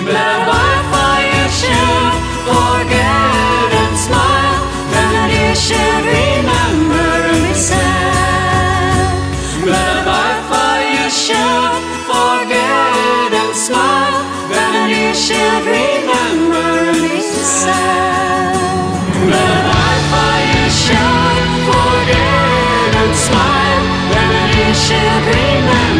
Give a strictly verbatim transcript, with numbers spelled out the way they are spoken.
But what for you should forget and smile, then you should remember me sad. But what for you should forget and smile, then you should remember me sad. But what for you should forget and smile, then you should remember